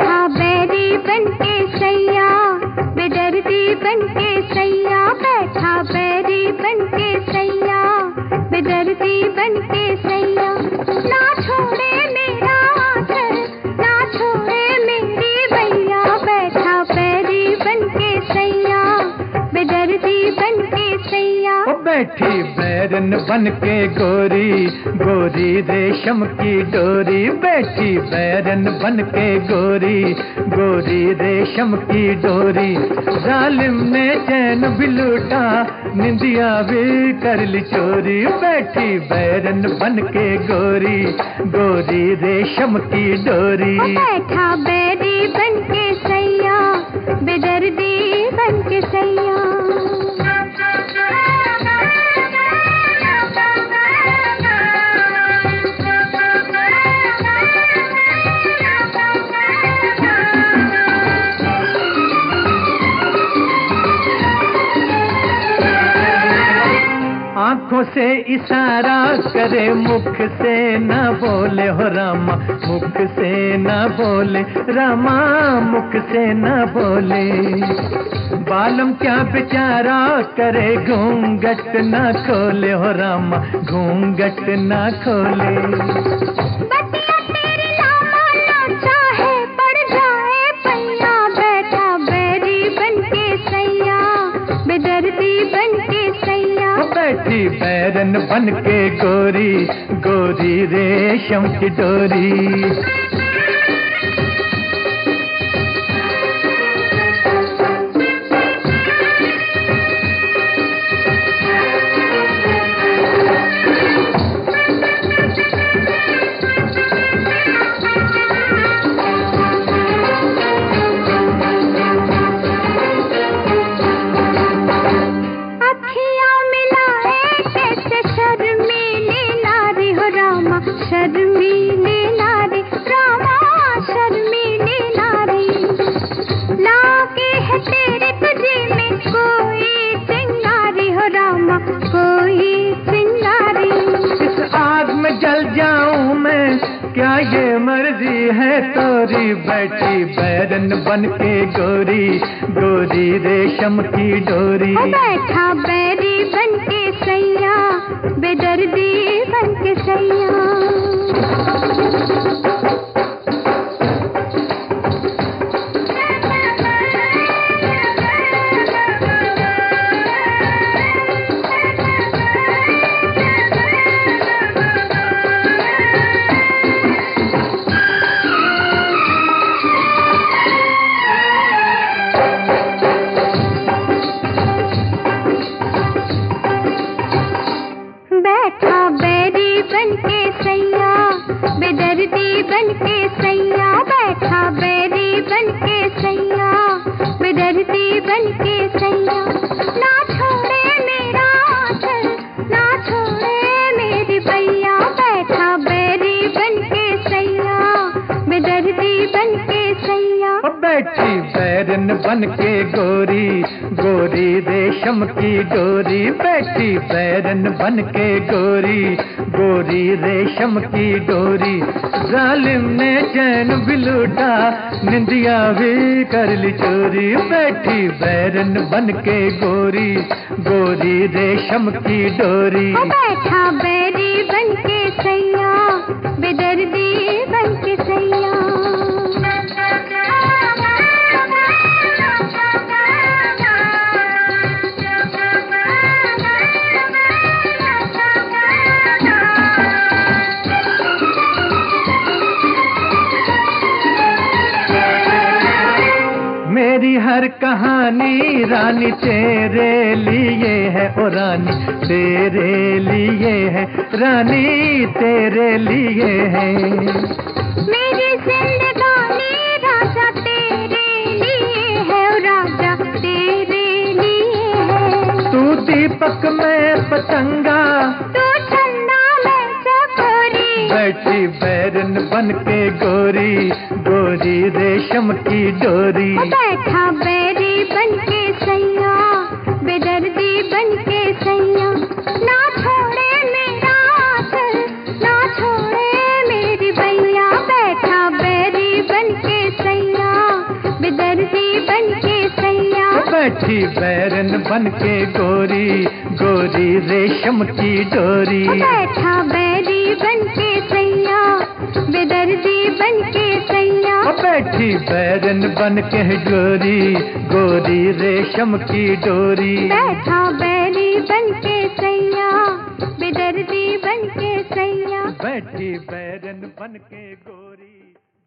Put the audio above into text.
बैठा बैरी बनके सैया, बेदर्दी बनके सैया, बैठा बैरी बनके सैया, बेदर्दी बनके सैया। ना छोड़े मेरा आंचल, ना छोड़े मेरी भैया, बैठा बैरी बनके सैया, बेदर्दी बनके सैया। बैठी बैरन बनके गोरी, गोरी रेशम की डोरी, बैठी बैरन बनके गोरी, गोरी रेशम की डोरी। जालिम ने चैन भी लूटा, निंदिया भी कर ली चोरी, बैठी बैरन बनके गोरी, गोरी रेशम की डोरी। बैठा बैरी बनके सैया, बेदर्दी बनके सैया। आंखों से इशारा करे, मुख से न बोले हो रामा, मुख से न बोले रामा, मुख से न बोले। बालम क्या बेचारा करे, घूंघट न खोले हो रामा, घूंघट न खोले। बतिया तेरी लामा ना चाहे पड़ जाए पैया, बैठा बैरी बनके सैया, बेदर्दी बनके सैया। बैठी बैरन बनके गोरी, गोरी रेशम की डोरी। शर्मीली नारी रामा, शर्मीली नारी, लागे है तेरे तुझे में कोई चिंगारी हो रामा, कोई चिंगारी। इस आग में जल जाऊं मैं, क्या ये मर्जी है तोरी, बैठी बैरन बनके गोरी, गोरी रेशम की डोरी। बैठा बैरी बनके सैया, बेदर्दी बनके सैया। बैठा बैरी बनके सैया, बेदर्दी बनके सैया, बैठा बैरी बनके सैया, बेदर्दी बनके सैया। ना छोड़े मेरा आंचल, ना छोड़े मेरी भैया, बैठा बैरी बनके सैया, बेदर्दी बनके सैया। बैठी बैरन बनके गोरी, गोरी रेशम की डोरी, बैठी बैरन बनके गोरी, गोरी रेशम की डोरी। जालिम ने चैन भी लूटा, निंदिया भी कर ली चोरी, बैठी बैरन बनके गोरी, गोरी रेशम की डोरी। बैठा बैरी बनके सैया, बेदर्दी बनके सैया। मेरी हर कहानी रानी तेरे लिए है, ओ रानी तेरे लिए है, रानी तेरे लिए है। मेरी जिंदगानी राजा तेरे लिए है, ओ राजा तेरे लिए है। तू दीपक में पतंगा, तू ठंडा मैं चकोरी, बैठी बैरन बनके गोरी, गोरी रेशम की डोरी। बैठा बैरी बनके सैया, बेदर्दी बनके सैया। ना छोड़े मेरा आंचल, ना छोड़े मेरी भैया, बैठा बैरी बनके सैया, बैठी बैरन बन के गोरी, गोरी रेशम की डोरी। बैठा बैरी बन के सैया, बेदर्दी बन के सैया। बैठी बैरन बन के गोरी, गोरी रेशम की डोरी। बैठा बैरी बन के सैया, बेदर्दी बन के सैया। बैठी बैरन बन के गोरी।